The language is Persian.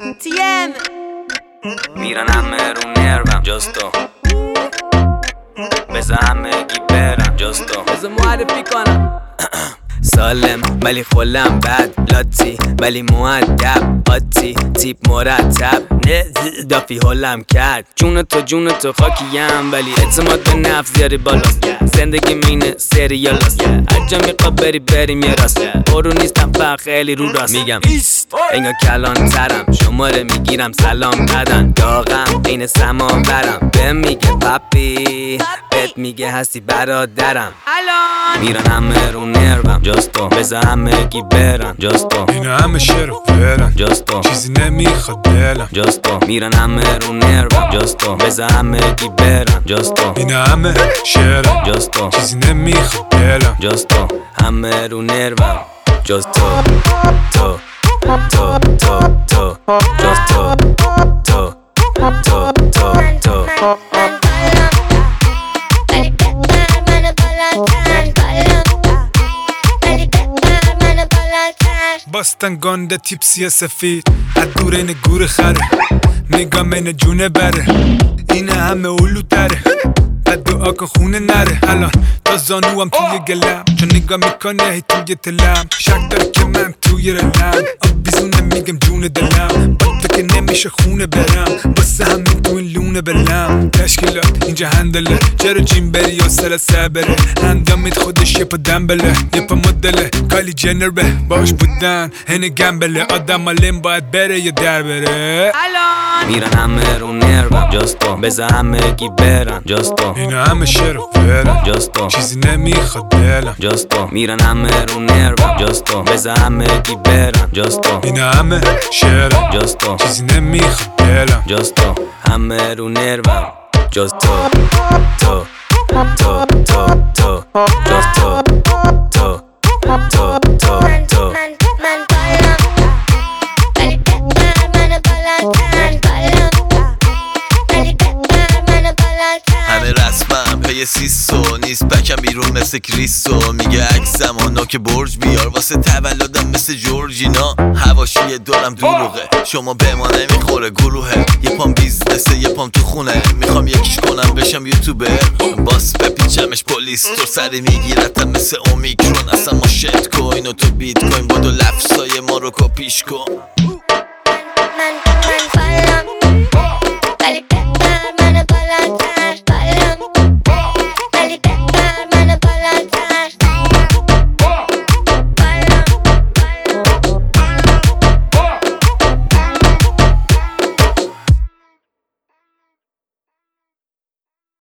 TM میرن همه رو نروم جز تو بذار همگی برم جز تو بذار معرفی کنم سالم ولی خلم بد لاتی ولی مؤدب قاطی تیپ مرتب نه دافی حلم کرد جون تو خاکیم ولی اعتماد به نفس زیادی بالاست زندگی مینه سریالاست هرجا میخوا بریم یه راست برو نیستم فقط خیلی رو راست میگم انگار کلان ترم شماره میگیرم سلام بدن داغم عین سما برم به میگه پاپی بهت میگه هستی برادرم الان میرن همه رو نروم جز تو بذار همگی برم جز تو اینا همه شعر و فرن جز تو چیزی نمیخواد دلم جز تو میرن همه رو نروم جز تو بذار همگی برم جز تو اینا همه شعرن جز تو چیزی نمیخواد دلم جز تو همه رو نروم جز تو تو تو تو تو جز تو تو تو تو تو باستن گانده تیپسی سفید از دور این گور خره نگاه من جونه بره اینه همه اولو داره بد دعا کن خونه نره الان تا زانوام توی گلم چون نگاه میکنه هی توی تلم شک داره که من توی رلم آب بیزونه میگم جون دلم با تو که نمیشه خونه برم واسه همین تو این لونه بلم تشکیلات اینجا هندله چرا جیم بری یا سلسه بره اندامید خودش یه پا دنبله یه پا مدله کالی جنر به باش بودن هنه گمبله آدم مالیم باید بره یا در بره الان میرن همه رو نروم جز تو بذار همگی برم جز تو اینا همه شعر و فرن جز تو چیزی نمیخواد دلم جز تو میرن همه رو نروم جز تو بذار همگی برم جز تو اینا همه شعرن جز تو چیزی نمیخواد دلم جز تو همه رو نروم جز تو تو تو تو تو جز تو تو تو تو تو همه رسمم پی سیسو نیست بکم بیرون مثل کریسو میگه عکسم آنا که برج بیار واسه تولدم مثل جورجینا هواشی دارم دروغه شما به ما نمیخوره گروهه یه پام بیزنسه یه پام تو خونه میخوام یکیش کنم بشم یوتیوبر باس بپیچمش پلیس تو سری میگیرتم مثل اومیکرون اصلا ما شت کوین و تو بیت کوین بادو لفظای ما رو کپیش کن من